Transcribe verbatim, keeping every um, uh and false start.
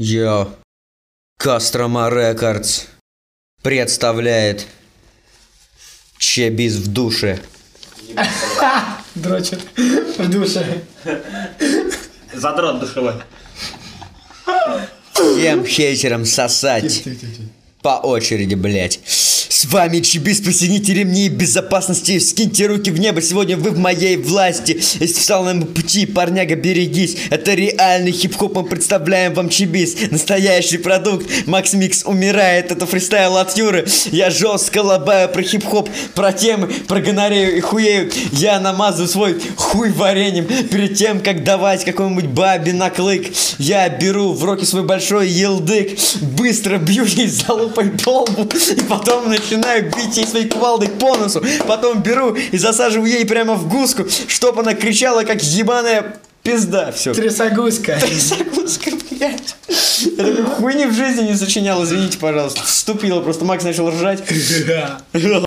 Йо, Кострома Рекордс представляет Чебис в душе. Дрочит в душе. Задрот душевой. Всем хейтерам сосать. По очереди, блять. С вами Чебис, пристегните ремни безопасности, скиньте руки в небо, сегодня вы в моей власти. Если встал на моем пути, парняга, берегись. Это реальный хип-хоп, мы представляем вам Чебис. Настоящий продукт, Макс Микс умирает, это фристайл от Юры. Я жестко лобаю про хип-хоп, про темы, про гонорею и хуею. Я намазываю свой хуй вареньем перед тем, как давать какой-нибудь бабе на клык. Я беру в руки свой большой елдык, быстро бью ей залупой по лбу и потом начинаю бить ей своей кувалдой по носу. Потом беру и засаживаю ей прямо в гуску, чтоб она кричала, как ебаная пизда. Все. Трясогузка. Трясогузка, блядь. Я такой хуйни в жизни не сочинял, извините, пожалуйста. Вступила, просто Макс начал ржать.